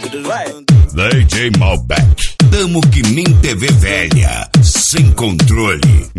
Vai. DJ Malbec. Tamo que nem TV velha, sem controle.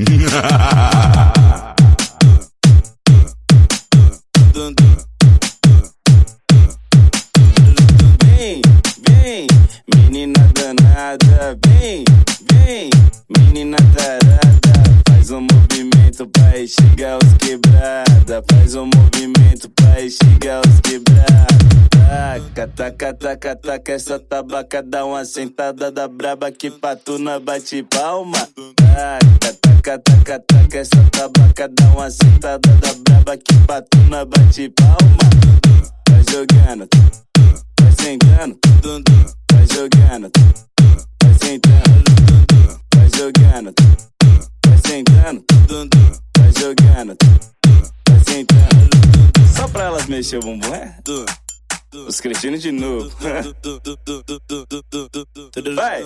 Vem, vem, menina danada. Vem, vem, menina tarada. Faz um movimento pra enxergar os quebrada. Faz um movimento pra enxergar os quebrada. Taca, taca, taca, taca essa tabaca. Dá uma sentada da braba que patuna bate palma. Taca, taca, taca, taca essa tabaca. Dá uma sentada da braba que patuna bate palma. Vai jogando, vai sentando, vai jogando, vai sentando, vai jogando, vai sentando, vai jogando, vai sentando. Só pra elas mexer o bumbum, é? Os cretinos de novo. Vai!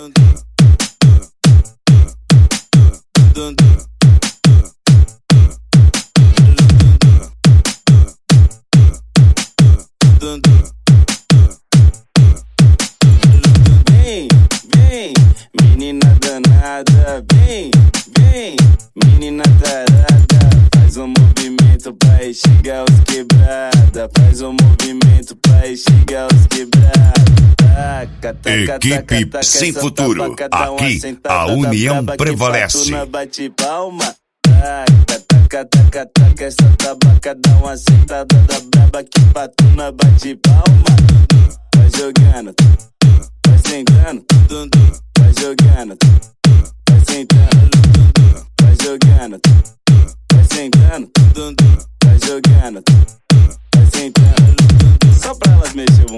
Vem, vem, menina danada. Vem, vem, menina tarada. Faz um movimento pra enxergar os quebrada. Faz um movimento pra enxergar os quebrada. Taca, taca, Equipe taca, sem essa futuro. tabaca, dá uma Aqui sentada a da união braba que prevalece. patuna bate palma. Taca, taca, taca, taca essa tabaca. Dá uma sentada da braba que patuna bate palma. Vai jogando, vai sentando, vai jogando, vai sentando, vai jogando, vai sentando, vai jogando, vai sentando. Só pra elas mexer o